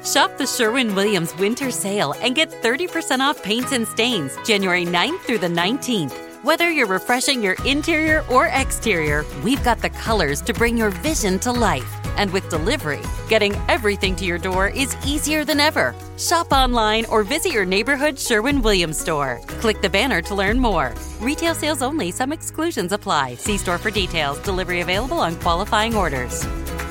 Shop the Sherwin-Williams Winter Sale and get 30% off paints and stains January 9th through the 19th. Whether you're refreshing your interior or exterior, we've got the colors to bring your vision to life. And with delivery, getting everything to your door is easier than ever. Shop online or visit your neighborhood Sherwin-Williams store. Click the banner to learn more. Retail sales only. Some exclusions apply. See store for details. Delivery available on qualifying orders.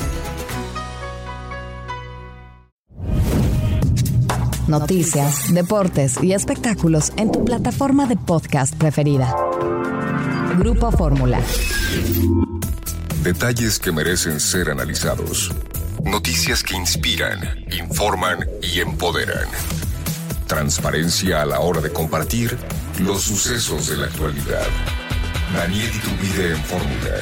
Noticias, deportes y espectáculos en tu plataforma de podcast preferida. Grupo Fórmula. Detalles que merecen ser analizados. Noticias que inspiran, informan y empoderan. Transparencia a la hora de compartir los sucesos de la actualidad. Daniel Iturbide en Fórmula.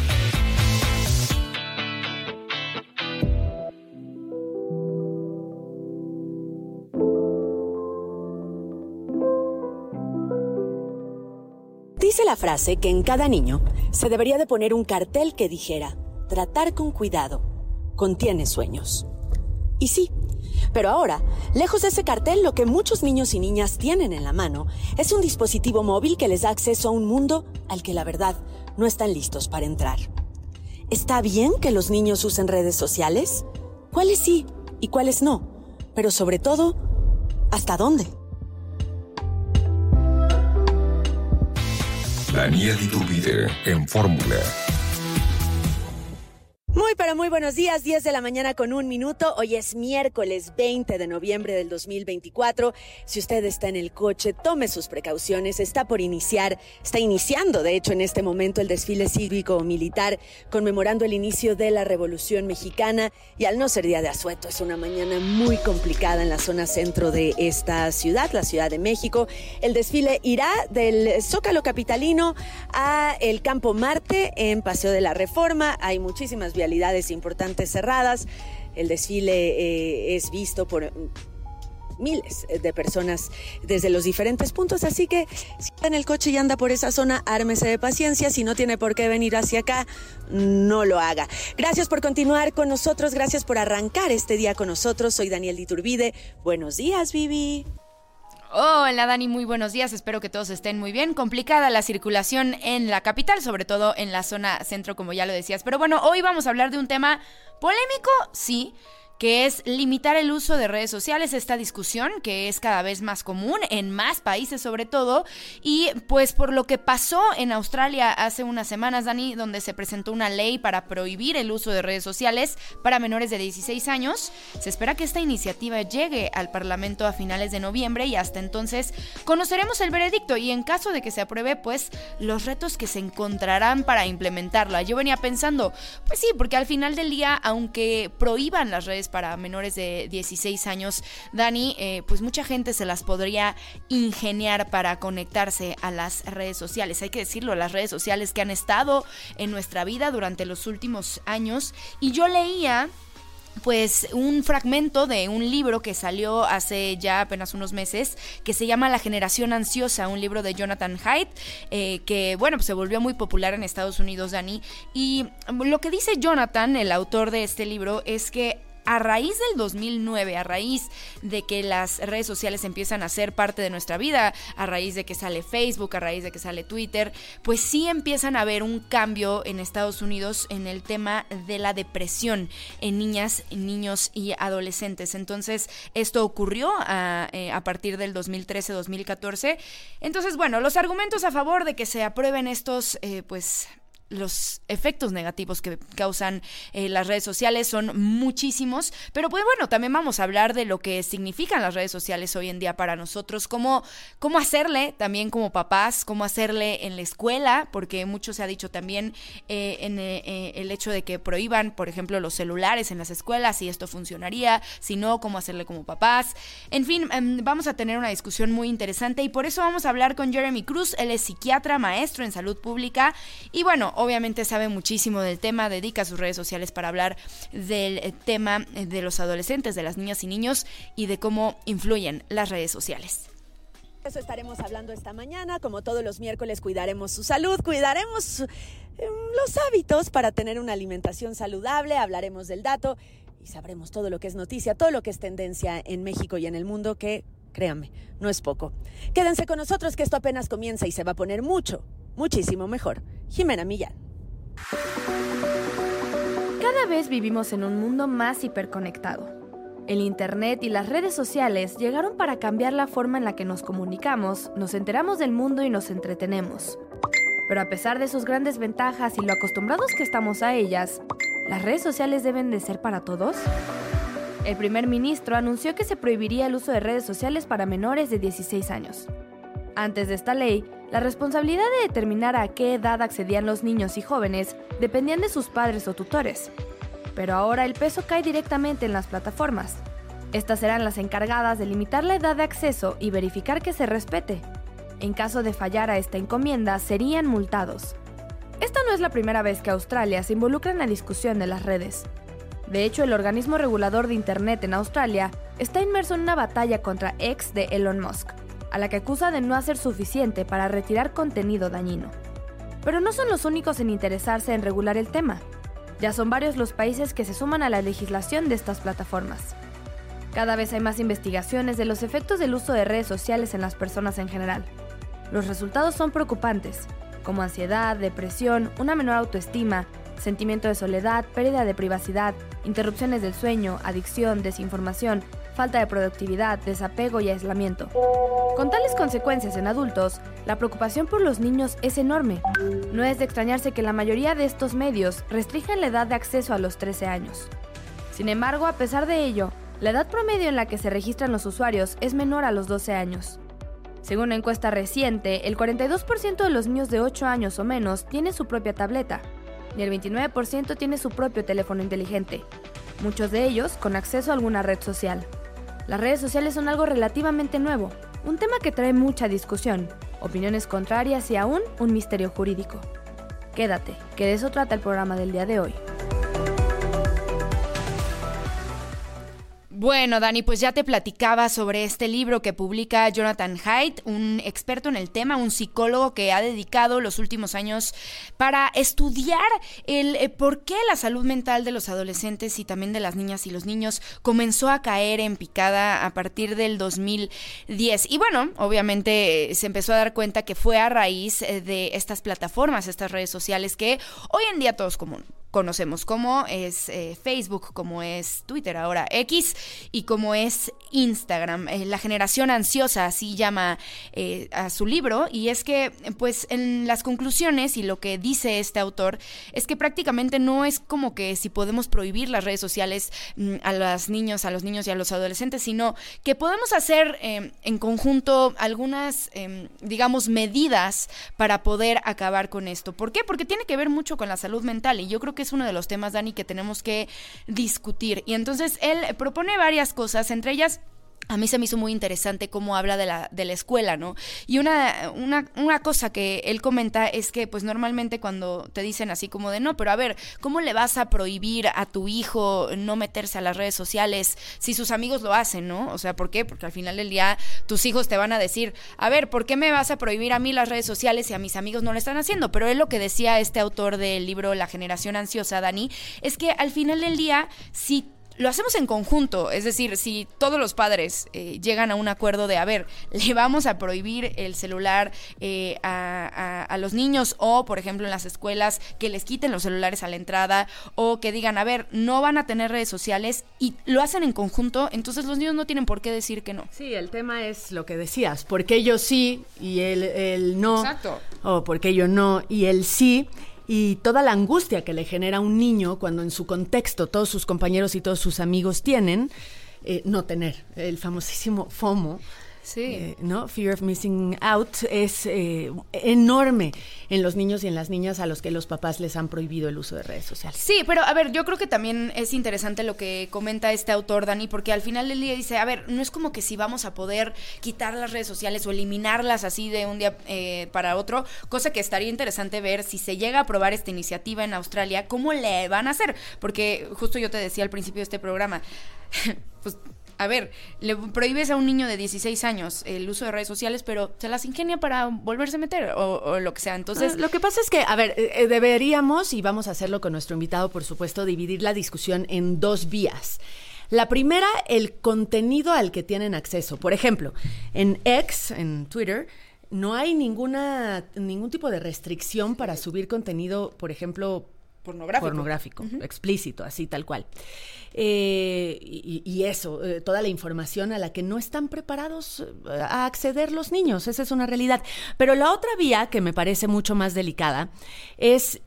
Dice la frase que en cada niño se debería de poner un cartel que dijera: tratar con cuidado, contiene sueños. Y sí, pero ahora, lejos de ese cartel, lo que muchos niños y niñas tienen en la mano es un dispositivo móvil que les da acceso a un mundo al que la verdad no están listos para entrar. ¿Está bien que los niños usen redes sociales? ¿Cuáles sí y cuáles no? Pero sobre todo, ¿hasta dónde? Daniel Iturbide en Fórmula. Muy buenos días, 10 de la mañana con 1 minuto. Hoy es miércoles 20 de noviembre del 2024. Si usted está en el coche, tome sus precauciones. Está iniciando, de hecho, en este momento el desfile cívico-militar conmemorando el inicio de la Revolución Mexicana. Y al no ser día de asueto, es una mañana muy complicada en la zona centro de esta ciudad, la Ciudad de México. El desfile irá del Zócalo capitalino a el Campo Marte en Paseo de la Reforma. Hay muchísimas vialidades importantes cerradas. El desfile es visto por miles de personas desde los diferentes puntos, así que si está en el coche y anda por esa zona, ármese de paciencia. Si no tiene por qué venir hacia acá, no lo haga. Gracias por continuar con nosotros, gracias por arrancar este día con nosotros. Soy Daniel Iturbide. Buenos días, Vivi. Hola Dani, muy buenos días, espero que todos estén muy bien. Complicada la circulación en la capital, sobre todo en la zona centro, como ya lo decías. Pero bueno, hoy vamos a hablar de un tema polémico, sí, que es limitar el uso de redes sociales, esta discusión que es cada vez más común en más países sobre todo, y pues por lo que pasó en Australia hace unas semanas, Dani, donde se presentó una ley para prohibir el uso de redes sociales para menores de 16 años, se espera que esta iniciativa llegue al Parlamento a finales de noviembre y hasta entonces conoceremos el veredicto y en caso de que se apruebe, pues los retos que se encontrarán para implementarla. Yo venía pensando, pues sí, porque al final del día, aunque prohíban las redes para menores de 16 años, Dani, pues mucha gente se las podría ingeniar para conectarse a las redes sociales. Hay que decirlo, las redes sociales que han estado en nuestra vida durante los últimos años. Y yo leía pues un fragmento de un libro que salió hace ya apenas unos meses, que se llama La generación ansiosa, un libro de Jonathan Haidt, que bueno, pues se volvió muy popular en Estados Unidos, Dani. Y lo que dice Jonathan, el autor de este libro, es que a raíz del 2009, a raíz de que las redes sociales empiezan a ser parte de nuestra vida, a raíz de que sale Facebook, a raíz de que sale Twitter, pues sí empiezan a haber un cambio en Estados Unidos en el tema de la depresión en niñas, niños y adolescentes. Entonces, esto ocurrió a partir del 2013-2014. Entonces, bueno, los argumentos a favor de que se aprueben estos, los efectos negativos que causan las redes sociales son muchísimos, pero pues bueno, también vamos a hablar de lo que significan las redes sociales hoy en día para nosotros, cómo hacerle también como papás, cómo hacerle en la escuela, porque mucho se ha dicho también en el hecho de que prohíban, por ejemplo, los celulares en las escuelas, si esto funcionaría, si no, cómo hacerle como papás. En fin, vamos a tener una discusión muy interesante y por eso vamos a hablar con Jeremy Cruz. Él es psiquiatra, maestro en salud pública y bueno, obviamente sabe muchísimo del tema, dedica sus redes sociales para hablar del tema de los adolescentes, de las niñas y niños y de cómo influyen las redes sociales. Eso estaremos hablando esta mañana. Como todos los miércoles, cuidaremos su salud, cuidaremos los hábitos para tener una alimentación saludable, hablaremos del dato y sabremos todo lo que es noticia, todo lo que es tendencia en México y en el mundo, que, créanme, no es poco. Quédense con nosotros que esto apenas comienza y se va a poner muchísimo mejor. Jimena Millán. Cada vez vivimos en un mundo más hiperconectado. El Internet y las redes sociales llegaron para cambiar la forma en la que nos comunicamos, nos enteramos del mundo y nos entretenemos. Pero a pesar de sus grandes ventajas y lo acostumbrados que estamos a ellas, ¿las redes sociales deben de ser para todos? El primer ministro anunció que se prohibiría el uso de redes sociales para menores de 16 años. Antes de esta ley, la responsabilidad de determinar a qué edad accedían los niños y jóvenes dependían de sus padres o tutores. Pero ahora el peso cae directamente en las plataformas. Estas serán las encargadas de limitar la edad de acceso y verificar que se respete. En caso de fallar a esta encomienda, serían multados. Esta no es la primera vez que Australia se involucra en la discusión de las redes. De hecho, el organismo regulador de Internet en Australia está inmerso en una batalla contra X de Elon Musk, a la que acusa de no hacer suficiente para retirar contenido dañino. Pero no son los únicos en interesarse en regular el tema. Ya son varios los países que se suman a la legislación de estas plataformas. Cada vez hay más investigaciones de los efectos del uso de redes sociales en las personas en general. Los resultados son preocupantes, como ansiedad, depresión, una menor autoestima, sentimiento de soledad, pérdida de privacidad, interrupciones del sueño, adicción, desinformación, falta de productividad, desapego y aislamiento. Con tales consecuencias en adultos, la preocupación por los niños es enorme. No es de extrañarse que la mayoría de estos medios restrinjan la edad de acceso a los 13 años. Sin embargo, a pesar de ello, la edad promedio en la que se registran los usuarios es menor a los 12 años. Según una encuesta reciente, el 42% de los niños de 8 años o menos tienen su propia tableta, y el 29% tiene su propio teléfono inteligente, muchos de ellos con acceso a alguna red social. Las redes sociales son algo relativamente nuevo, un tema que trae mucha discusión, opiniones contrarias y aún un misterio jurídico. Quédate, que de eso trata el programa del día de hoy. Bueno, Dani, pues ya te platicaba sobre este libro que publica Jonathan Haidt, un experto en el tema, un psicólogo que ha dedicado los últimos años para estudiar el por qué la salud mental de los adolescentes y también de las niñas y los niños comenzó a caer en picada a partir del 2010. Y bueno, obviamente se empezó a dar cuenta que fue a raíz de estas plataformas, estas redes sociales que hoy en día todos conocemos, como es Facebook, como es Twitter, ahora X, y como es Instagram. La generación ansiosa, así llama a su libro, y es que pues en las conclusiones y lo que dice este autor es que prácticamente no es como que si podemos prohibir las redes sociales a los niños y a los adolescentes, sino que podemos hacer en conjunto algunas, digamos, medidas para poder acabar con esto. ¿Por qué? Porque tiene que ver mucho con la salud mental, y yo creo que es uno de los temas, Dani, que tenemos que discutir. Y entonces él propone varias cosas, entre ellas a mí se me hizo muy interesante cómo habla de la escuela, ¿no? Y una cosa que él comenta es que pues normalmente cuando te dicen así como de no, pero a ver, ¿cómo le vas a prohibir a tu hijo no meterse a las redes sociales si sus amigos lo hacen, ¿no? O sea, ¿por qué? Porque al final del día tus hijos te van a decir, a ver, ¿por qué me vas a prohibir a mí las redes sociales si a mis amigos no lo están haciendo? Pero él lo que decía este autor del libro La generación ansiosa, Dani, es que al final del día, si lo hacemos en conjunto, es decir, si todos los padres llegan a un acuerdo de, a ver, le vamos a prohibir el celular a los niños, o por ejemplo en las escuelas que les quiten los celulares a la entrada, o que digan, a ver, no van a tener redes sociales, y lo hacen en conjunto, entonces los niños no tienen por qué decir que no. Sí, el tema es lo que decías, ¿por qué yo sí y él no? Exacto. O ¿por qué yo no y él sí? Y toda la angustia que le genera a un niño cuando en su contexto todos sus compañeros y todos sus amigos tienen, no tener el famosísimo FOMO. Sí. ¿No? Fear of Missing Out es enorme en los niños y en las niñas a los que los papás les han prohibido el uso de redes sociales. Sí, pero a ver, yo creo que también es interesante lo que comenta este autor, Dani, porque al final del día dice, a ver, no es como que si vamos a poder quitar las redes sociales o eliminarlas así de un día para otro, cosa que estaría interesante ver si se llega a aprobar esta iniciativa en Australia, cómo le van a hacer, porque justo yo te decía al principio de este programa, pues a ver, le prohíbes a un niño de 16 años el uso de redes sociales, pero se las ingenia para volverse a meter o lo que sea. Entonces, lo que pasa es que, a ver, deberíamos, y vamos a hacerlo con nuestro invitado, por supuesto, dividir la discusión en dos vías. La primera, el contenido al que tienen acceso. Por ejemplo, en X, en Twitter, no hay ningún tipo de restricción para subir contenido, por ejemplo, pornográfico, explícito, así tal cual. Y eso, toda la información a la que no están preparados a acceder los niños, esa es una realidad. Pero la otra vía, que me parece mucho más delicada, es...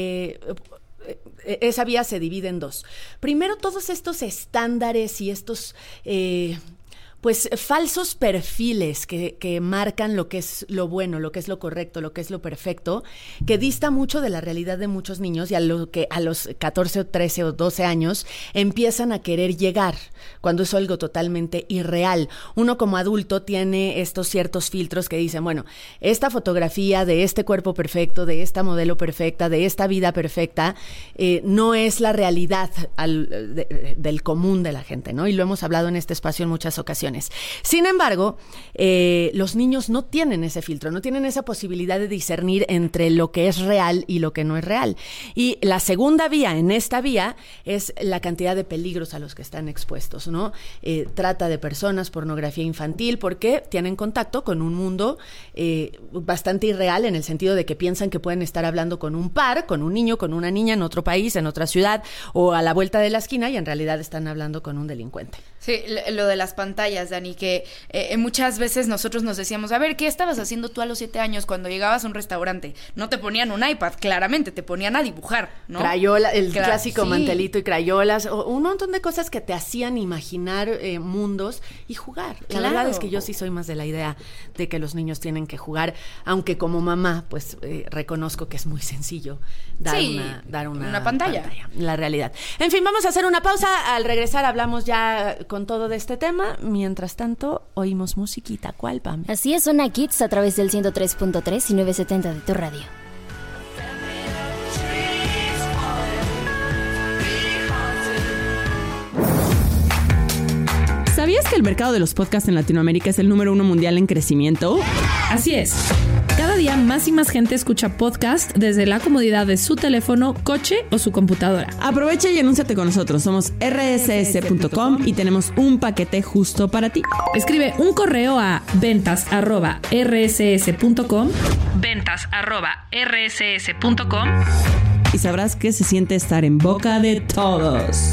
esa vía se divide en dos. Primero, todos estos estándares y estos... pues falsos perfiles que marcan lo que es lo bueno, lo que es lo correcto, lo que es lo perfecto, que dista mucho de la realidad de muchos niños y a lo que a los 14 o 13 o 12 años empiezan a querer llegar, cuando es algo totalmente irreal. Uno como adulto tiene estos ciertos filtros que dicen, bueno, esta fotografía de este cuerpo perfecto, de esta modelo perfecta, de esta vida perfecta, no es la realidad del común de la gente, ¿no? Y lo hemos hablado en este espacio en muchas ocasiones. Sin embargo, los niños no tienen ese filtro, no tienen esa posibilidad de discernir entre lo que es real y lo que no es real. Y la segunda vía, en esta vía, es la cantidad de peligros a los que están expuestos, ¿no? Trata de personas, pornografía infantil, porque tienen contacto con un mundo bastante irreal, en el sentido de que piensan que pueden estar hablando con un par, con un niño, con una niña en otro país, en otra ciudad o a la vuelta de la esquina, y en realidad están hablando con un delincuente. Sí, lo de las pantallas, Dani, que muchas veces nosotros nos decíamos, a ver, ¿qué estabas haciendo tú a los 7 años cuando llegabas a un restaurante? No te ponían un iPad, claramente, te ponían a dibujar, ¿no? Crayola, el clásico mantelito y crayolas, o un montón de cosas que te hacían imaginar mundos y jugar. La verdad es que yo sí soy más de la idea de que los niños tienen que jugar, aunque como mamá, pues reconozco que es muy sencillo dar una pantalla. La realidad. En fin, vamos a hacer una pausa. Al regresar hablamos ya con todo de este tema. Mientras tanto, oímos musiquita. ¿Cuál, Pam? Así es, Zona Kids a través del 103.3 y 970 de tu radio. ¿Sabías que el mercado de los podcasts en Latinoamérica es el número 1 mundial en crecimiento? Así es. Cada día más y más gente escucha podcast desde la comodidad de su teléfono, coche o su computadora. Aprovecha y anúnciate con nosotros. Somos rss.com y tenemos un paquete justo para ti. Escribe un correo a ventas@rss.com y sabrás que se siente estar en boca de todos.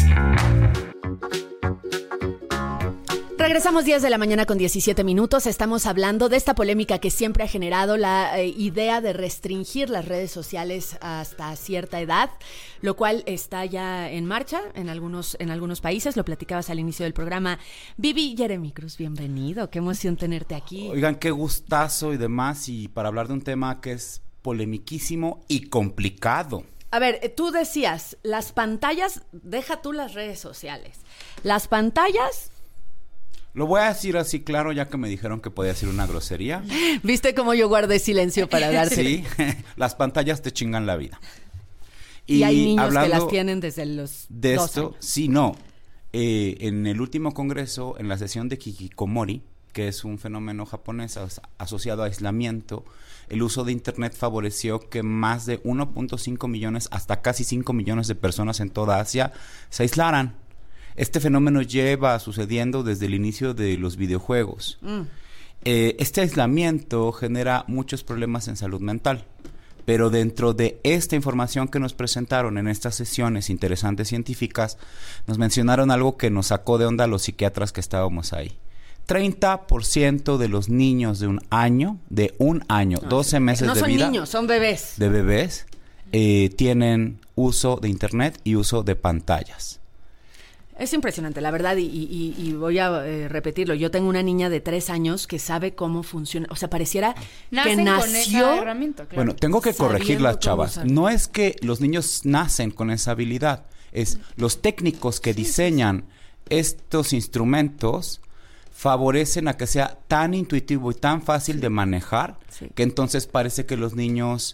Regresamos 10 de la mañana con 17 minutos. Estamos hablando de esta polémica que siempre ha generado la idea de restringir las redes sociales hasta cierta edad, lo cual está ya en marcha en algunos países. Lo platicabas al inicio del programa. Vivi, Jeremy Cruz, bienvenido. Qué emoción tenerte aquí. Oigan, qué gustazo y demás, y para hablar de un tema que es polemiquísimo y complicado. A ver, tú decías, las pantallas, deja tú las redes sociales. Las pantallas... Lo voy a decir así claro, ya que me dijeron que podía decir una grosería. ¿Viste cómo yo guardé silencio para darte? Sí, las pantallas te chingan la vida. Y hay niños que las tienen desde los de 2 esto, años. Sí, no. En el último congreso, en la sesión de hikikomori, que es un fenómeno japonés asociado a aislamiento, el uso de Internet favoreció que más de 1.5 millones, hasta casi 5 millones de personas en toda Asia se aislaran. Este fenómeno lleva sucediendo desde el inicio de los videojuegos. Este aislamiento genera muchos problemas en salud mental, pero dentro de esta información que nos presentaron en estas sesiones interesantes científicas, nos mencionaron algo que nos sacó de onda a los psiquiatras que estábamos ahí. 30% de los niños de un año, 12 meses de vida... No son niños, son bebés. De bebés, tienen uso de Internet y uso de pantallas. Es impresionante, la verdad, y voy a repetirlo. Yo tengo una niña de 3 años que sabe cómo funciona. O sea, pareciera que nació... con esa herramienta, claro. Bueno, tengo que corregir las chavas. No es que los niños nacen con esa habilidad. Es los técnicos que diseñan estos instrumentos favorecen a que sea tan intuitivo y tan fácil de manejar, que entonces parece que los niños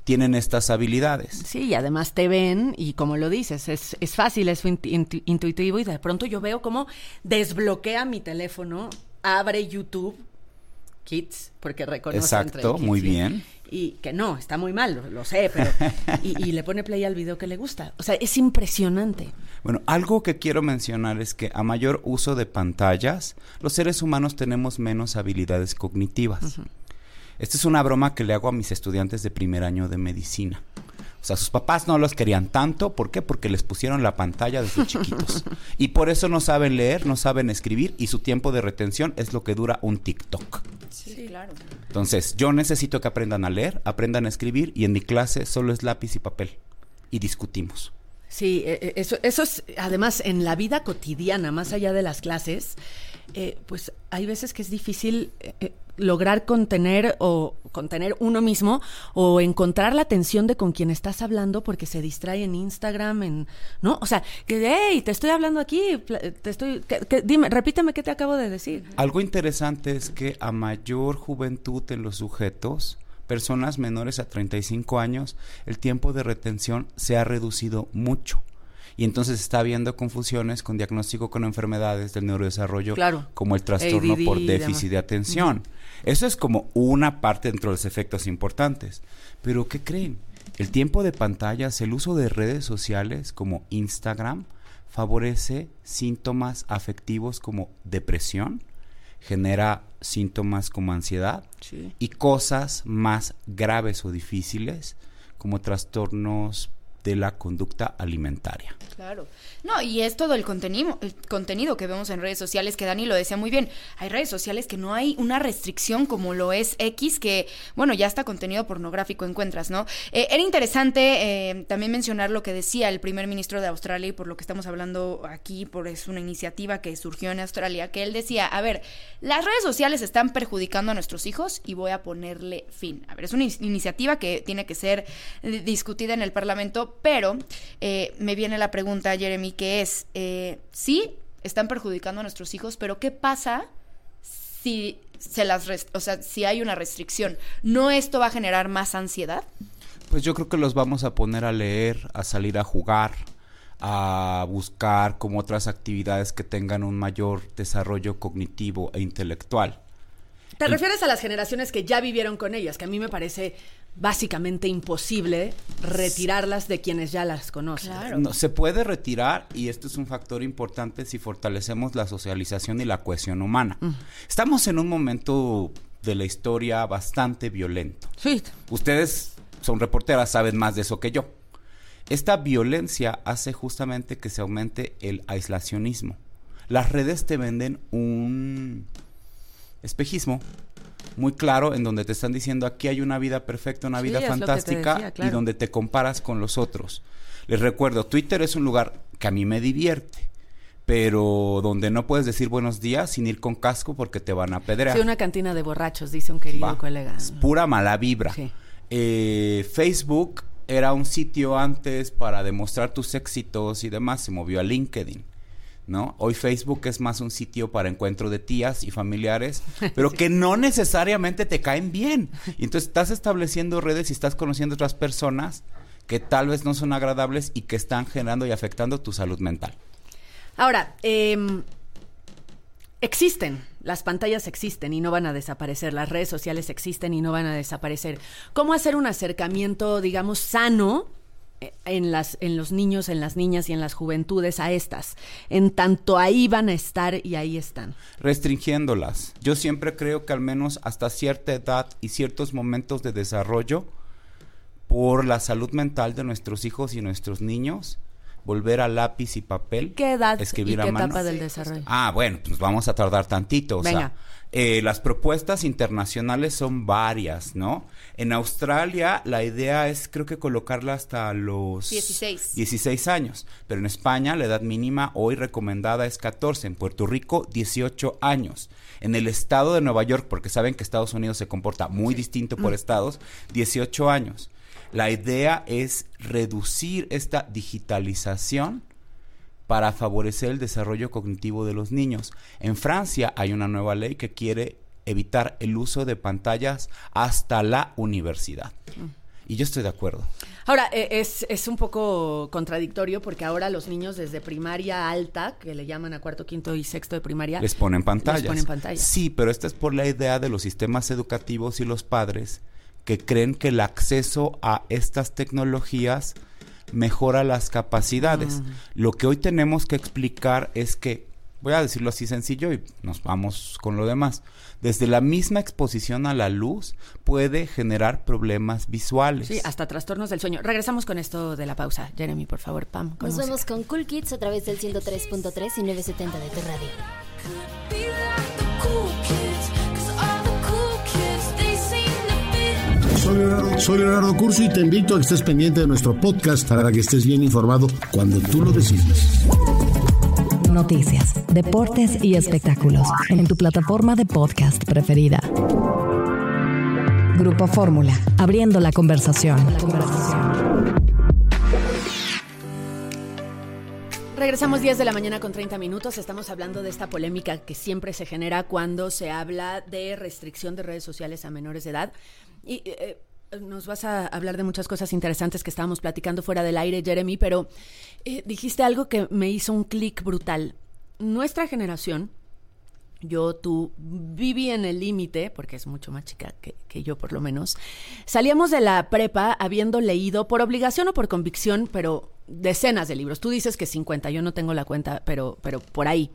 tienen estas habilidades. Sí, y además te ven y como lo dices, es fácil, es intuitivo y de pronto yo veo cómo desbloquea mi teléfono, abre YouTube Kids, porque reconoce Exacto, entre Kids muy bien. Y que no, está muy mal, lo sé, pero y le pone play al video que le gusta. O sea, es impresionante. Bueno, algo que quiero mencionar es que a mayor uso de pantallas, los seres humanos tenemos menos habilidades cognitivas. Esta es una broma que le hago a mis estudiantes de primer año de medicina. O sea, sus papás no los querían tanto. ¿Por qué? Porque les pusieron la pantalla desde chiquitos. Y por eso no saben leer, no saben escribir y su tiempo de retención es lo que dura un TikTok. Sí, claro. Entonces, yo necesito que aprendan a leer, aprendan a escribir y en mi clase solo es lápiz y papel. Y discutimos. Sí, eso es, además, en la vida cotidiana, más allá de las clases, pues hay veces que es difícil lograr contener uno mismo o encontrar la atención de con quien estás hablando porque se distrae en Instagram, ¿no? O sea, que, hey, te estoy hablando aquí, dime, repíteme qué te acabo de decir. Algo interesante es que a mayor juventud en los sujetos, personas menores a 35 años, el tiempo de retención se ha reducido mucho. Y entonces está habiendo confusiones con diagnóstico con enfermedades del neurodesarrollo, claro, como el trastorno ADD, por déficit de atención. Eso es como una parte dentro de los efectos importantes. Pero ¿qué creen? El tiempo de pantallas, el uso de redes sociales como Instagram, favorece síntomas afectivos como depresión, genera síntomas como ansiedad y cosas más graves o difíciles como trastornos de la conducta alimentaria. Claro. No, y es todo el contenido que vemos en redes sociales, que Dani lo decía muy bien. Hay redes sociales que no hay una restricción como lo es X, que, bueno, ya hasta contenido pornográfico encuentras, ¿no? Era interesante también mencionar lo que decía el primer ministro de Australia, y por lo que estamos hablando aquí, es una iniciativa que surgió en Australia, que él decía, a ver, las redes sociales están perjudicando a nuestros hijos y voy a ponerle fin. A ver, es una iniciativa que tiene que ser discutida en el Parlamento, pero me viene la pregunta, Jeremy, que es, sí, están perjudicando a nuestros hijos, pero ¿qué pasa si si hay una restricción? ¿No esto va a generar más ansiedad? Pues yo creo que los vamos a poner a leer, a salir a jugar, a buscar como otras actividades que tengan un mayor desarrollo cognitivo e intelectual. ¿Te refieres a las generaciones que ya vivieron con ellas? Que a mí me parece básicamente imposible retirarlas de quienes ya las conocen. Claro. No, se puede retirar, y esto es un factor importante si fortalecemos la socialización y la cohesión humana. Estamos en un momento de la historia bastante violento. Sí. Ustedes son reporteras, saben más de eso que yo. Esta violencia hace justamente que se aumente el aislacionismo. Las redes te venden un espejismo muy claro en donde te están diciendo aquí hay una vida perfecta, una vida fantástica, decía, claro, y donde te comparas con los otros. Les recuerdo, Twitter es un lugar que a mí me divierte, pero donde no puedes decir buenos días sin ir con casco porque te van a apedrear. Sí, una cantina de borrachos, dice un querido colega. Es pura mala vibra. Sí. Facebook era un sitio antes para demostrar tus éxitos y demás, se movió a LinkedIn, ¿no? Hoy Facebook es más un sitio para encuentro de tías y familiares, pero que no necesariamente te caen bien. Y entonces estás estableciendo redes y estás conociendo otras personas que tal vez no son agradables y que están generando y afectando tu salud mental. Ahora, las pantallas existen y no van a desaparecer, las redes sociales existen y no van a desaparecer. ¿Cómo hacer un acercamiento, digamos, sano en los niños, en las niñas y en las juventudes a estas? En tanto ahí van a estar y ahí están. Restringiéndolas. Yo siempre creo que al menos hasta cierta edad y ciertos momentos de desarrollo, por la salud mental de nuestros hijos y nuestros niños, volver a lápiz y papel. ¿Qué edad escribir y qué a mano. Etapa del desarrollo? Bueno, pues vamos a tardar tantito. Venga. Las propuestas internacionales son varias, ¿no? En Australia la idea es, creo que colocarla hasta los 16 años, pero en España la edad mínima hoy recomendada es 14, en Puerto Rico 18 años. En el estado de Nueva York, porque saben que Estados Unidos se comporta muy distinto por estados, 18 años. La idea es reducir esta digitalización para favorecer el desarrollo cognitivo de los niños. En Francia hay una nueva ley que quiere evitar el uso de pantallas hasta la universidad. Y yo estoy de acuerdo. Ahora, es un poco contradictorio porque ahora los niños desde primaria alta, que le llaman a cuarto, quinto y sexto de primaria, les ponen pantallas. Sí, pero esta es por la idea de los sistemas educativos y los padres que creen que el acceso a estas tecnologías mejora las capacidades. Lo que hoy tenemos que explicar es que, voy a decirlo así sencillo y nos vamos con lo demás, desde la misma exposición a la luz puede generar problemas visuales. Sí, hasta trastornos del sueño. Regresamos con esto de la pausa. Jeremy, por favor, Pam. Nos vemos con Cool Kids a través del 103.3 y 970 de tu radio. Soy Leonardo Curcio y te invito a que estés pendiente de nuestro podcast para que estés bien informado cuando tú lo decidas. Noticias, deportes y espectáculos en tu plataforma de podcast preferida. Grupo Fórmula, abriendo la conversación. Regresamos 10 de la mañana con 30 minutos. Estamos hablando de esta polémica que siempre se genera cuando se habla de restricción de redes sociales a menores de edad. Y nos vas a hablar de muchas cosas interesantes que estábamos platicando fuera del aire, Jeremy, pero dijiste algo que me hizo un clic brutal. Nuestra generación, tú, viví en el límite, porque es mucho más chica que yo por lo menos, salíamos de la prepa habiendo leído, por obligación o por convicción, pero decenas de libros. Tú dices que 50, yo no tengo la cuenta, pero por ahí.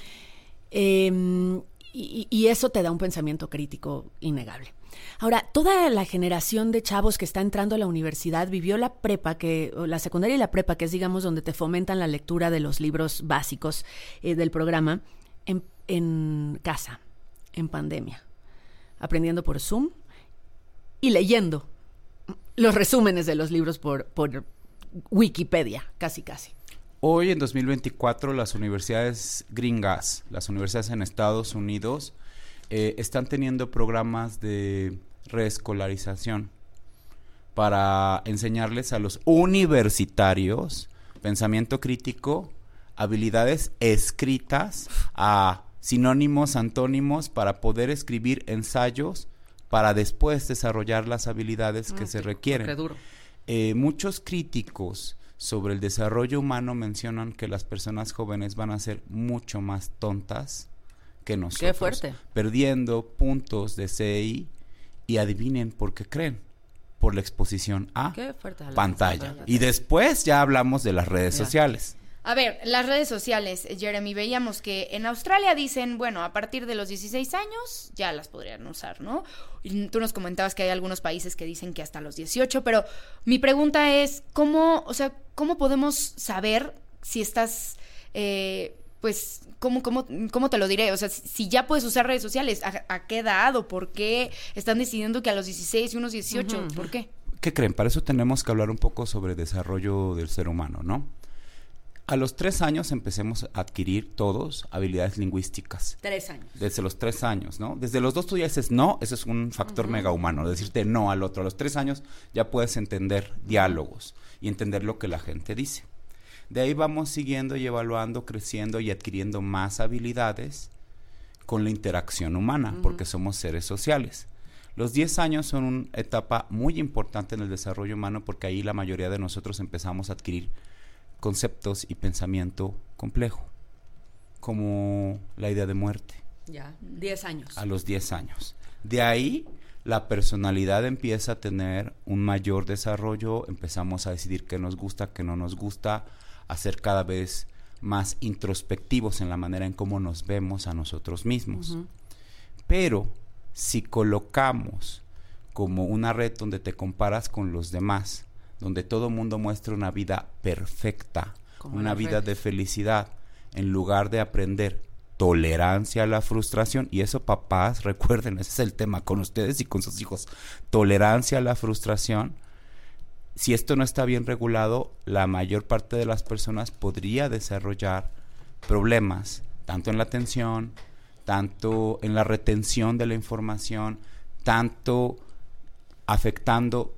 Y eso te da un pensamiento crítico innegable. Ahora, toda la generación de chavos que está entrando a la universidad vivió la prepa, la secundaria y la prepa, que es, digamos, donde te fomentan la lectura de los libros básicos del programa, en casa, en pandemia, aprendiendo por Zoom y leyendo los resúmenes de los libros por Wikipedia, casi. Hoy, en 2024, las universidades gringas, las universidades en Estados Unidos, están teniendo programas de reescolarización para enseñarles a los universitarios pensamiento crítico, habilidades escritas, a sinónimos, antónimos, para poder escribir ensayos para después desarrollar las habilidades que se requieren. Qué duro. Muchos críticos sobre el desarrollo humano mencionan que las personas jóvenes van a ser mucho más tontas que nosotros. Qué fuerte. Perdiendo puntos de CI, y adivinen por qué creen. Por la exposición a pantalla. Y después ya hablamos de las redes sociales. A ver, las redes sociales, Jeremy, veíamos que en Australia dicen, bueno, a partir de los 16 años ya las podrían usar, ¿no? Y tú nos comentabas que hay algunos países que dicen que hasta los 18, pero mi pregunta es, ¿cómo podemos saber si estás, ¿cómo te lo diré? O sea, si ya puedes usar redes sociales, ¿a qué edad o por qué están decidiendo que a los 16 y unos 18? ¿Por qué? ¿Qué creen? Para eso tenemos que hablar un poco sobre desarrollo del ser humano, ¿no? A los 3 años empecemos a adquirir todos habilidades lingüísticas. 3 años. Desde los 3 años, ¿no? Desde los 2 tú ya dices no, ese es un factor mega humano, decirte no al otro. A los 3 años ya puedes entender diálogos y entender lo que la gente dice. De ahí vamos siguiendo y evaluando, creciendo y adquiriendo más habilidades con la interacción humana, porque somos seres sociales. Los 10 años son una etapa muy importante en el desarrollo humano, porque ahí la mayoría de nosotros empezamos a adquirir conceptos y pensamiento complejo, como la idea de muerte. Ya, 10 años. A los 10 años. De ahí la personalidad empieza a tener un mayor desarrollo, empezamos a decidir qué nos gusta, qué no nos gusta, a ser cada vez más introspectivos en la manera en cómo nos vemos a nosotros mismos. Pero si colocamos como una red donde te comparas con los demás, donde todo mundo muestra una vida perfecta, una vida de felicidad, en lugar de aprender tolerancia a la frustración, y eso, papás, recuerden, ese es el tema con ustedes y con sus hijos, tolerancia a la frustración. Si esto no está bien regulado, la mayor parte de las personas podría desarrollar problemas, tanto en la atención, tanto en la retención de la información, tanto afectando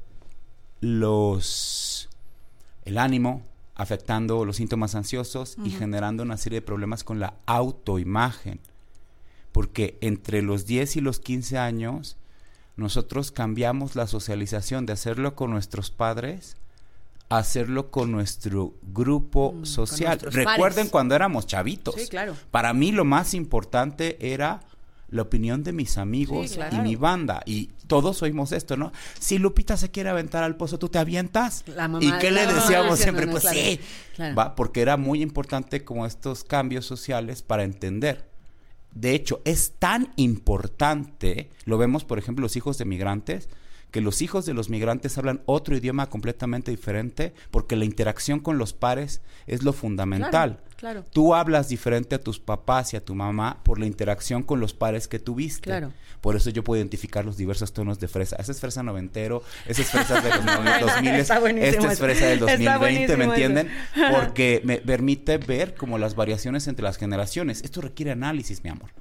el ánimo, afectando los síntomas ansiosos y generando una serie de problemas con la autoimagen. Porque entre los 10 y los 15 años nosotros cambiamos la socialización de hacerlo con nuestros padres a hacerlo con nuestro grupo social. Recuerden pares. Cuando éramos chavitos. Sí, claro. Para mí lo más importante era la opinión de mis amigos, sí, claro, y mi banda, y todos oímos esto, ¿no? Si Lupita se quiere aventar al pozo, ¿tú te avientas? La mamá, ¿y qué le decíamos siempre? No, pues claro, sí, claro. ¿va? Porque era muy importante como estos cambios sociales para entender. De hecho, es tan importante, lo vemos por ejemplo los hijos de migrantes, que los hijos de los migrantes hablan otro idioma completamente diferente, porque la interacción con los pares es lo fundamental. Claro. Tú hablas diferente a tus papás y a tu mamá por la interacción con los pares que tuviste. Claro. Por eso yo puedo identificar los diversos tonos de fresa. Esa es fresa noventero, esa es fresa de los 2000, esta es fresa del 2020, ¿me entienden? Porque me permite ver como las variaciones entre las generaciones. Esto requiere análisis, mi amor.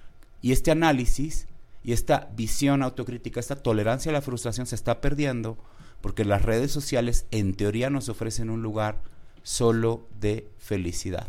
Y este análisis y esta visión autocrítica, esta tolerancia a la frustración se está perdiendo porque las redes sociales en teoría nos ofrecen un lugar solo de felicidad.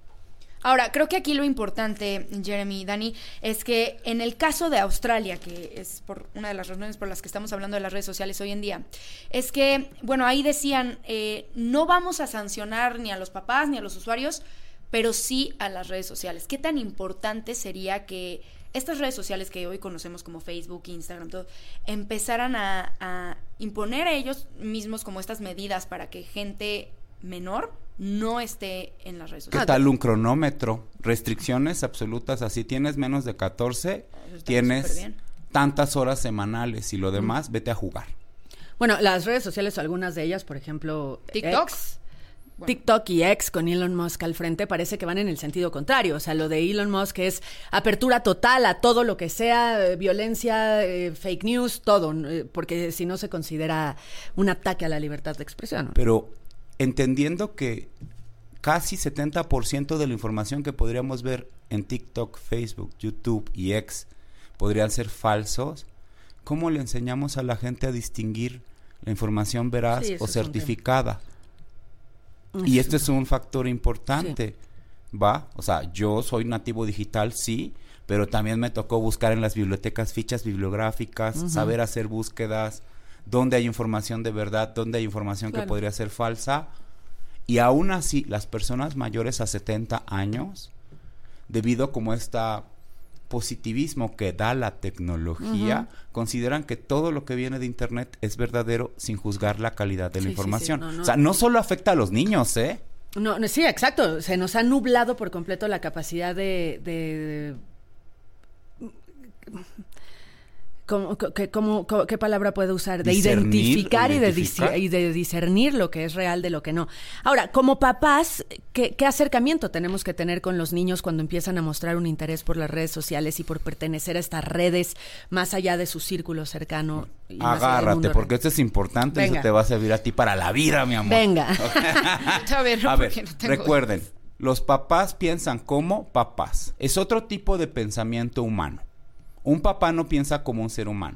Ahora, creo que aquí lo importante, Jeremy y Dani, es que en el caso de Australia, que es por una de las razones por las que estamos hablando de las redes sociales hoy en día, es que, bueno, ahí decían, no vamos a sancionar ni a los papás ni a los usuarios, pero sí a las redes sociales. ¿Qué tan importante sería que estas redes sociales que hoy conocemos como Facebook, Instagram, todo, empezaran a imponer a ellos mismos como estas medidas para que gente menor no esté en las redes sociales? ¿Qué tal un cronómetro? Restricciones absolutas, así tienes menos de 14, tienes tantas horas semanales y lo demás, vete a jugar. Bueno, las redes sociales, algunas de ellas, por ejemplo, TikToks. Bueno. TikTok y X con Elon Musk al frente parece que van en el sentido contrario. O sea, lo de Elon Musk es apertura total a todo lo que sea, violencia, fake news, todo, porque si no se considera un ataque a la libertad de expresión, ¿no? Pero entendiendo que casi 70% de la información que podríamos ver en TikTok, Facebook, YouTube y X podrían ser falsos, ¿cómo le enseñamos a la gente a distinguir la información veraz o certificada? Y este es un factor importante, ¿va? O sea, yo soy nativo digital, sí, pero también me tocó buscar en las bibliotecas fichas bibliográficas, saber hacer búsquedas, dónde hay información de verdad, dónde hay información que podría ser falsa. Y aún así, las personas mayores a 70 años, debido como esta positivismo que da la tecnología, consideran que todo lo que viene de internet es verdadero sin juzgar la calidad de la información. No. O sea, no solo afecta a los niños, ¿eh? No, sí, exacto. Se nos ha nublado por completo la capacidad de ¿Qué palabra puedo usar? De identificar y de discernir lo que es real de lo que no. Ahora, como papás, ¿qué acercamiento tenemos que tener con los niños cuando empiezan a mostrar un interés por las redes sociales y por pertenecer a estas redes más allá de su círculo cercano? Agárrate, porque esto es importante. Venga. Eso te va a servir a ti para la vida, mi amor. Venga. A ver, recuerden, los papás piensan como papás. Es otro tipo de pensamiento humano. Un papá no piensa como un ser humano.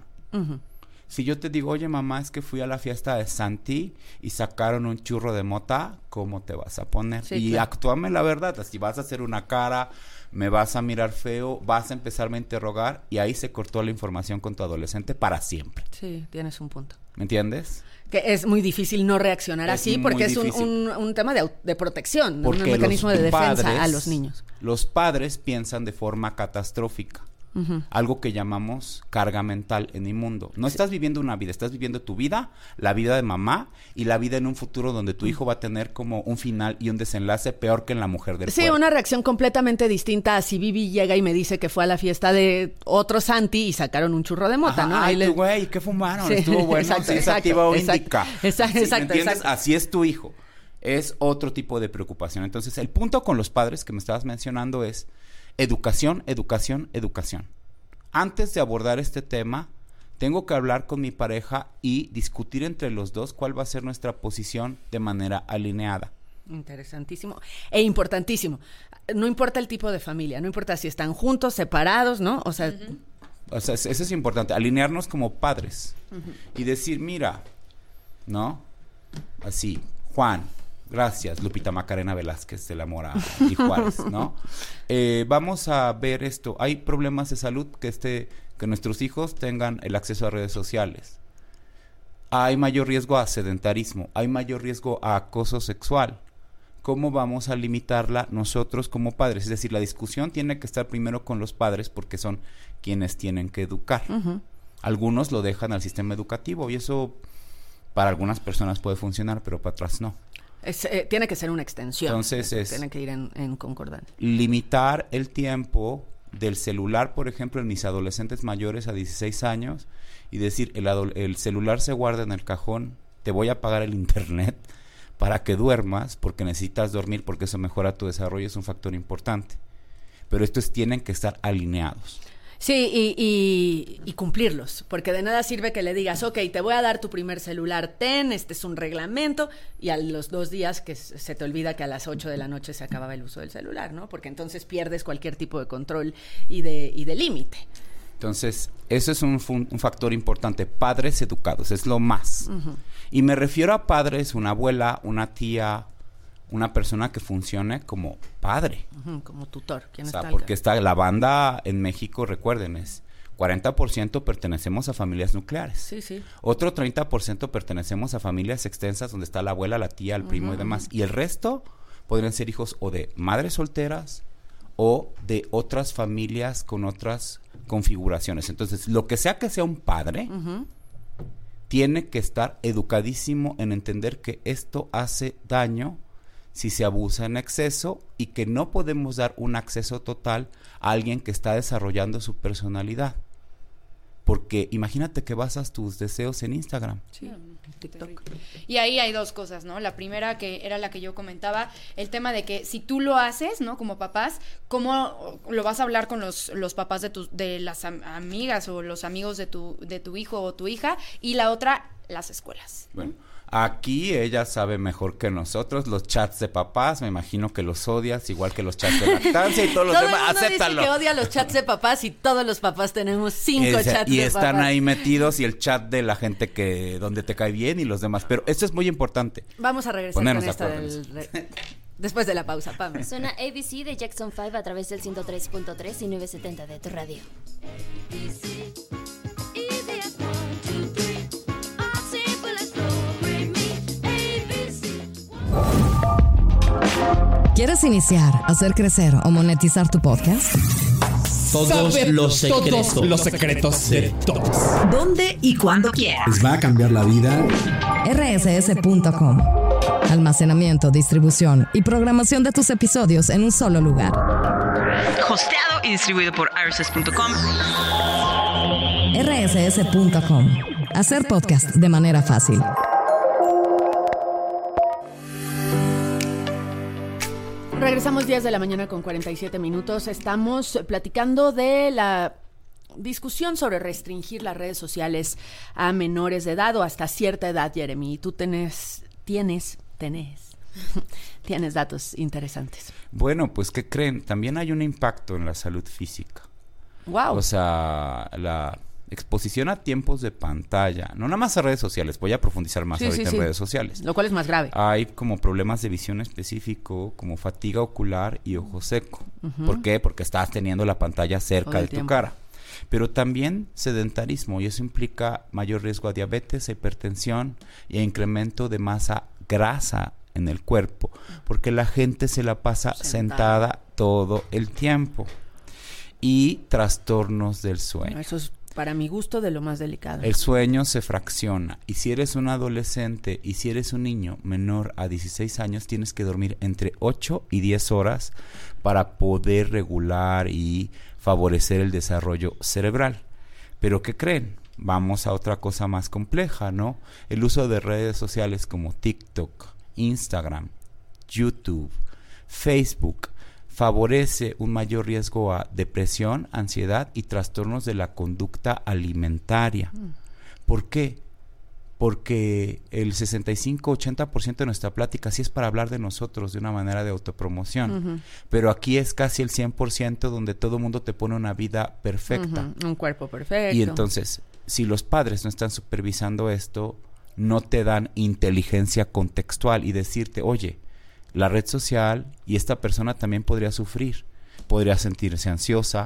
Si yo te digo, oye mamá, es que fui a la fiesta de Santi y sacaron un churro de mota, ¿cómo te vas a poner? Sí, y actúame la verdad, si vas a hacer una cara, me vas a mirar feo, vas a empezarme a interrogar y ahí se cortó la información con tu adolescente para siempre. Sí, tienes un punto. ¿Me entiendes? Que es muy difícil no reaccionar así porque es un tema de protección, un mecanismo de defensa a los niños. Los padres piensan de forma catastrófica. Algo que llamamos carga mental en mi mundo. No estás viviendo una vida, estás viviendo tu vida, la vida de mamá y la vida en un futuro donde tu hijo va a tener como un final y un desenlace peor que en la mujer del pueblo. Una reacción completamente distinta a si Vivi llega y me dice que fue a la fiesta de otro Santi y sacaron un churro de mota, ¿no? Ay, güey, ¿qué fumaron? Estuvo bueno, exacto. ¿Entiendes? Así es tu hijo. Es otro tipo de preocupación. Entonces, el punto con los padres que me estabas mencionando es educación, educación, educación. Antes de abordar este tema, tengo que hablar con mi pareja y discutir entre los dos cuál va a ser nuestra posición de manera alineada. Interesantísimo e importantísimo. No importa el tipo de familia, no importa si están juntos, separados, ¿no? O sea, eso es importante, alinearnos como padres y decir, mira, ¿no? Así, Juan, gracias, Lupita Macarena Velázquez de la Mora y Juárez, ¿no? Vamos a ver esto. Hay problemas de salud que este que nuestros hijos tengan el acceso a redes sociales. Hay mayor riesgo a sedentarismo, hay mayor riesgo a acoso sexual. ¿Cómo vamos a limitarla nosotros como padres? Es decir, la discusión tiene que estar primero con los padres porque son quienes tienen que educar. Algunos lo dejan al sistema educativo y eso para algunas personas puede funcionar, pero para otras no. Tiene que ser una extensión. Entonces, tiene que ir en concordancia. Limitar el tiempo del celular, por ejemplo, en mis adolescentes mayores a 16 años y decir, el celular se guarda en el cajón, te voy a apagar el internet para que duermas porque necesitas dormir, porque eso mejora tu desarrollo, es un factor importante. Pero estos tienen que estar alineados. Sí, y cumplirlos, porque de nada sirve que le digas, ok, te voy a dar tu primer celular, este es un reglamento, y a los 2 días que se te olvida que a las 8 de la noche se acababa el uso del celular, ¿no? Porque entonces pierdes cualquier tipo de control y de límite. Entonces, eso es un factor importante, padres educados, es lo más. Y me refiero a padres, una abuela, una tía, una persona que funcione como padre. Como tutor. ¿Quién está? Porque está la banda en México, recuerden, es 40% pertenecemos a familias nucleares. Sí. Otro 30% pertenecemos a familias extensas donde está la abuela, la tía, el primo y demás. Y el resto podrían ser hijos o de madres solteras o de otras familias con otras configuraciones. Entonces, lo que sea un padre, tiene que estar educadísimo en entender que esto hace daño si se abusa en exceso y que no podemos dar un acceso total a alguien que está desarrollando su personalidad. Porque imagínate que basas tus deseos en Instagram. Sí, TikTok. Y ahí hay 2 cosas, ¿no? La primera, que era la que yo comentaba, el tema de que si tú lo haces, ¿no? Como papás, ¿cómo lo vas a hablar con los papás de las amigas o los amigos de tu hijo o tu hija? Y la otra, las escuelas. Bueno. Aquí ella sabe mejor que nosotros los chats de papás, me imagino que los odias, igual que los chats de lactancia y todos los demás, acéptalo. Dice que odia los chats de papás y todos los papás tenemos 5 chats de papás. Y están ahí metidos y el chat de la gente donde te cae bien y los demás, pero esto es muy importante. Vamos a regresar con esta después de la pausa, Pam. Suena ABC de Jackson 5 a través del 103.3 y 970 de tu radio. ¿Quieres iniciar, hacer crecer o monetizar tu podcast? Todos los secretos de todos. ¿Dónde y cuándo quieras? ¿Les va a cambiar la vida? rss.com. Almacenamiento, distribución y programación de tus episodios en un solo lugar. Hosteado y distribuido por rss.com. rss.com. Hacer podcast de manera fácil. Regresamos 10 de la mañana con 47 minutos. Estamos platicando de la discusión sobre restringir las redes sociales a menores de edad o hasta cierta edad, Jeremy. Y tú tienes datos interesantes. Bueno, pues ¿qué creen? También hay un impacto en la salud física. Wow. O sea, la exposición a tiempos de pantalla, no nada más a redes sociales, voy a profundizar más ahorita en redes sociales. Lo cual es más grave. Hay como problemas de visión específico, como fatiga ocular y ojo seco. ¿Por qué? Porque estás teniendo la pantalla cerca de tu cara. Pero también sedentarismo, y eso implica mayor riesgo a diabetes, a hipertensión y a incremento de masa grasa en el cuerpo, porque la gente se la pasa sentada todo el tiempo. Y trastornos del sueño. Eso es, para mi gusto, de lo más delicado. El sueño se fracciona, y si eres un adolescente y si eres un niño menor a 16 años, tienes que dormir entre 8 y 10 horas para poder regular y favorecer el desarrollo cerebral. Pero ¿qué creen? Vamos a otra cosa más compleja, ¿no? El uso de redes sociales como TikTok, Instagram, YouTube, Facebook favorece un mayor riesgo a depresión, ansiedad y trastornos de la conducta alimentaria. ¿Por qué? Porque el 65-80% de nuestra plática sí es para hablar de nosotros de una manera de autopromoción, pero aquí es casi el 100% donde todo el mundo te pone una vida perfecta. Un cuerpo perfecto. Y entonces, si los padres no están supervisando esto, no te dan inteligencia contextual y decirte, oye, la red social y esta persona también podría sufrir, podría sentirse ansiosa,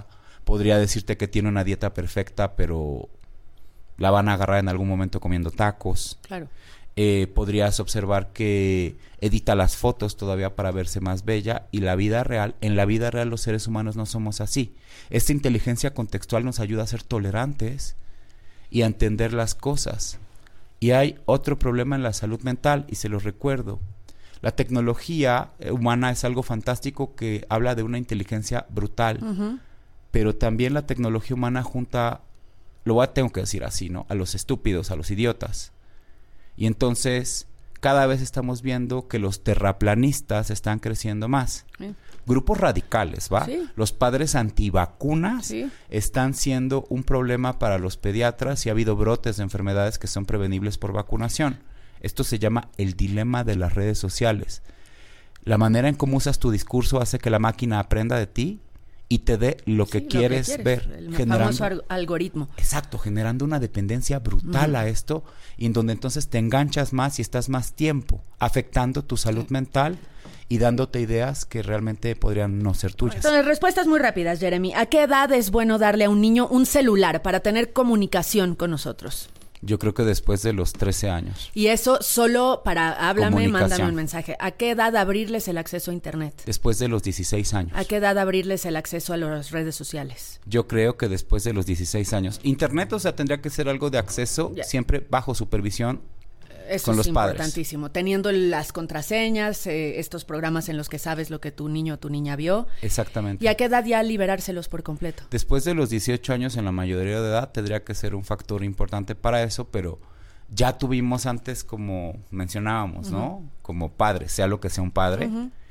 podría decirte que tiene una dieta perfecta, pero la van a agarrar en algún momento comiendo tacos. Claro. Podrías observar que edita las fotos todavía para verse más bella, y en la vida real los seres humanos no somos así. Esta inteligencia contextual nos ayuda a ser tolerantes y a entender las cosas. Y hay otro problema en la salud mental, y se los recuerdo. La tecnología humana es algo fantástico que habla de una inteligencia brutal, pero también la tecnología humana junta, tengo que decir así, ¿no? A los estúpidos, a los idiotas. Y entonces cada vez estamos viendo que los terraplanistas están creciendo más. Sí. Grupos radicales, ¿va? Sí. Los padres antivacunas están siendo un problema para los pediatras, y ha habido brotes de enfermedades que son prevenibles por vacunación. Esto se llama el dilema de las redes sociales. La manera en cómo usas tu discurso hace que la máquina aprenda de ti y te dé lo que quieres ver. El famoso algoritmo. Exacto, generando una dependencia brutal a esto, y en donde entonces te enganchas más y estás más tiempo, afectando tu salud mental y dándote ideas que realmente podrían no ser tuyas. Entonces, respuestas muy rápidas, Jeremy. ¿A qué edad es bueno darle a un niño un celular para tener comunicación con nosotros? Yo creo que después de los 13 años. Y eso solo para, háblame, mándame un mensaje. ¿A qué edad abrirles el acceso a internet? Después de los 16 años. ¿A qué edad abrirles el acceso a las redes sociales? Yo creo que después de los 16 años. Internet, o sea, tendría que ser algo de acceso, siempre bajo supervisión. Eso con es los padres. Importantísimo, teniendo las contraseñas, estos programas en los que sabes lo que tu niño o tu niña vio. Exactamente. ¿Y a qué edad ya liberárselos por completo? Después de los 18 años, en la mayoría de edad, tendría que ser un factor importante para eso, pero ya tuvimos antes, como mencionábamos, ¿no? Como padres, sea lo que sea un padre,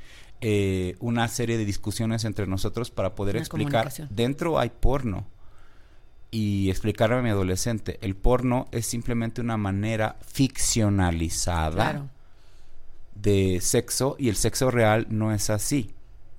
una serie de discusiones entre nosotros para poder explicar. Dentro hay porno. Y explicarle a mi adolescente, el porno es simplemente una manera ficcionalizada de sexo, y el sexo real no es así.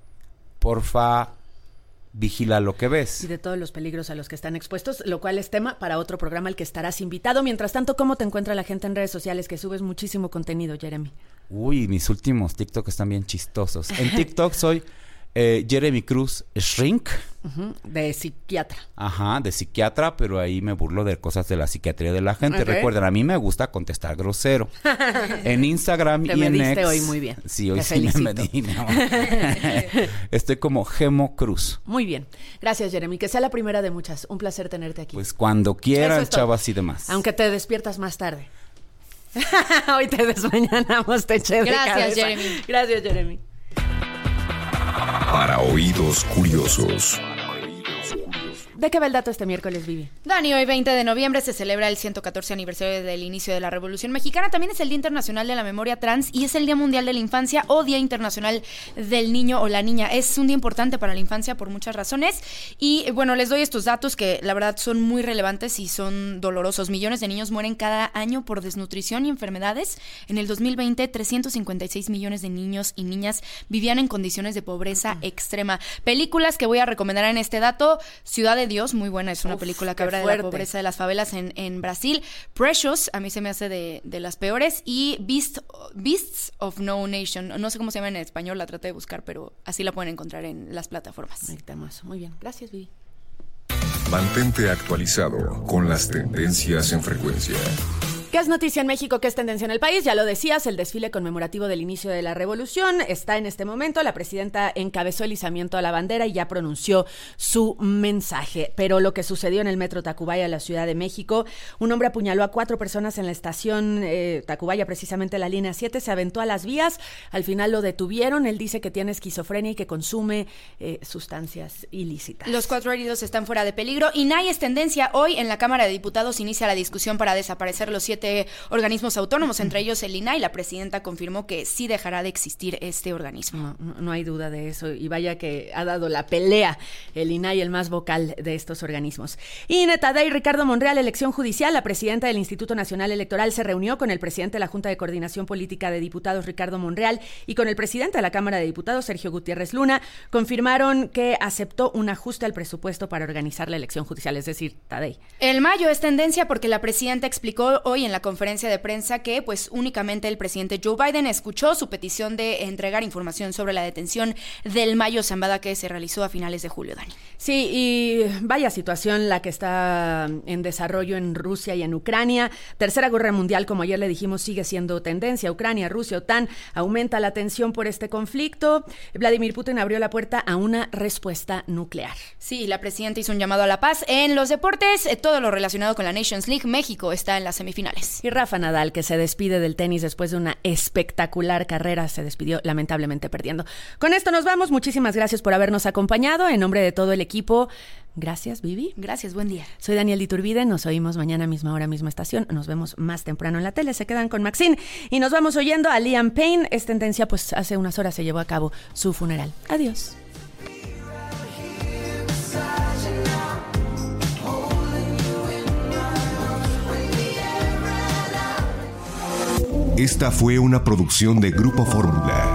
Porfa, vigila lo que ves. Y de todos los peligros a los que están expuestos, lo cual es tema para otro programa al que estarás invitado. Mientras tanto, ¿cómo te encuentra la gente en redes sociales? Que subes muchísimo contenido, Jeremy. Uy, mis últimos TikTok están bien chistosos. En TikTok soy Jeremy Cruz Shrink. De psiquiatra. Ajá, de psiquiatra, pero ahí me burlo de cosas de la psiquiatría de la gente. Recuerden, a mí me gusta contestar grosero. En Instagram y en X. Hoy muy bien. Sí, hoy sí me medí. Estoy como Gemo Cruz. Muy bien. Gracias, Jeremy. Que sea la primera de muchas. Un placer tenerte aquí. Pues cuando quieran, chavas y demás. Aunque te despiertas más tarde. Hoy te desmañanamos, te eché de cabeza. Gracias, Jeremy. Gracias, Jeremy. Para oídos curiosos. ¿De qué va el dato este miércoles, Vivi? Dani, hoy 20 de noviembre se celebra el 114 aniversario del inicio de la Revolución Mexicana. También es el Día Internacional de la Memoria Trans y es el Día Mundial de la Infancia o Día Internacional del Niño o la Niña. Es un día importante para la infancia por muchas razones. Y bueno, les doy estos datos que la verdad son muy relevantes y son dolorosos. Millones de niños mueren cada año por desnutrición y enfermedades. En el 2020, 356 millones de niños y niñas vivían en condiciones de pobreza extrema. Películas que voy a recomendar en este dato: Ciudad de Dios, muy buena, es una película que habla de la pobreza de las favelas en Brasil. Precious, a mí se me hace de las peores. Y Beasts of No Nation, no sé cómo se llama en español, la traté de buscar, pero así la pueden encontrar en las plataformas. Ahí estamos, muy bien, gracias, Vivi. Mantente actualizado con las tendencias en frecuencia. ¿Qué es noticia en México? ¿Qué es tendencia en el país? Ya lo decías, el desfile conmemorativo del inicio de la revolución está en este momento. La presidenta encabezó el izamiento a la bandera y ya pronunció su mensaje. Pero lo que sucedió en el metro Tacubaya, la Ciudad de México, un hombre apuñaló a 4 personas en la estación Tacubaya, precisamente la línea 7, se aventó a las vías. Al final lo detuvieron. Él dice que tiene esquizofrenia y que consume sustancias ilícitas. Los 4 heridos están fuera de peligro. INAI es tendencia. Hoy en la Cámara de Diputados inicia la discusión para desaparecer los 7 organismos autónomos, entre ellos el INAI. La presidenta confirmó que sí dejará de existir este organismo. No hay duda de eso, y vaya que ha dado la pelea el INAI, el más vocal de estos organismos. Y Netadey, Ricardo Monreal, elección judicial. La presidenta del Instituto Nacional Electoral se reunió con el presidente de la Junta de Coordinación Política de Diputados, Ricardo Monreal, y con el presidente de la Cámara de Diputados, Sergio Gutiérrez Luna. Confirmaron que aceptó un ajuste al presupuesto para organizar la elección judicial, es decir, Tadei. El mayo es tendencia porque la presidenta explicó hoy en la conferencia de prensa que pues únicamente el presidente Joe Biden escuchó su petición de entregar información sobre la detención del Mayo Zambada que se realizó a finales de julio, Dani. Sí, y vaya situación la que está en desarrollo en Rusia y en Ucrania. Tercera guerra mundial, como ayer le dijimos, sigue siendo tendencia. Ucrania, Rusia, OTAN, aumenta la tensión por este conflicto. Vladimir Putin abrió la puerta a una respuesta nuclear. Sí, la presidenta hizo un llamado a la paz. En los deportes, todo lo relacionado con la Nations League, México está en las semifinales. Y Rafa Nadal, que se despide del tenis después de una espectacular carrera, se despidió lamentablemente perdiendo. Con esto nos vamos. Muchísimas gracias por habernos acompañado. En nombre de todo el equipo, gracias, Vivi. Gracias, buen día. Soy Daniel Iturbide. Nos oímos mañana, misma hora, misma estación. Nos vemos más temprano en la tele. Se quedan con Maxine. Y nos vamos oyendo a Liam Payne. Es tendencia, pues hace unas horas se llevó a cabo su funeral. Adiós. Esta fue una producción de Grupo Fórmula.